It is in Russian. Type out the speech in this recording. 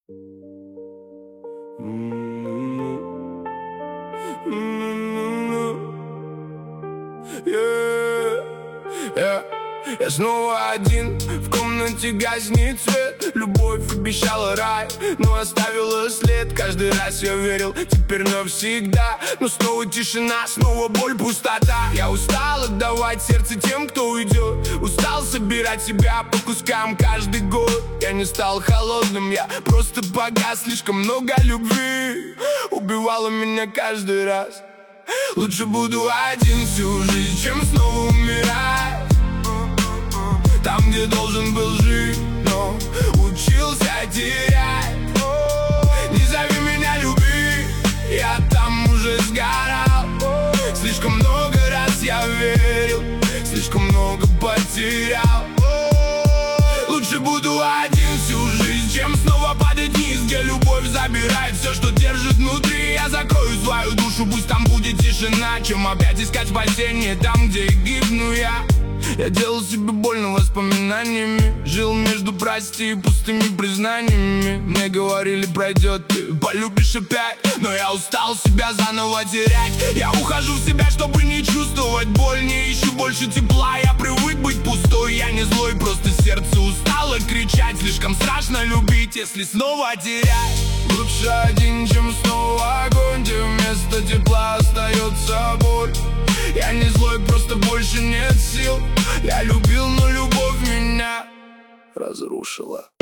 Я снова один, в комнате гаснет свет. Любовь обещала рай, но оставила след. Каждый раз я верил, теперь навсегда. Но снова тишина, снова боль, пустота. Я устал отдавать сердце тем, кто уйдет. Устал собирать себя по кускам каждый год. Я не стал холодным, я просто погас. Слишком много любви убивало меня каждый раз. Лучше буду один всю жизнь, чем снова умирать там, где должен был жить, но учился терять. Не зови меня люби, я там уже сгорал. Слишком много раз я верил, слишком много потерял. Лучше буду один всю жизнь, чем снова падать вниз, где любовь забирает все, что держит внутри. Я закрою свою душу, пусть там будет тишина, чем опять искать спасение там, где гибну я. Я делал себе больно воспоминаниями, жил между прости и пустыми признаниями. Мне говорили, пройдет, ты полюбишь опять, но я устал себя заново терять. Я ухожу в себя, чтобы не чувствовать боль, не ищу больше тепла. Я привык быть пустой, я не злой, просто сердце устало кричать. Слишком страшно любить, если снова терять. Лучше один, чем снова огонь, где вместо тепла остается боль. Я не злой, просто больше нет сил. Я любил, но любовь меня разрушила.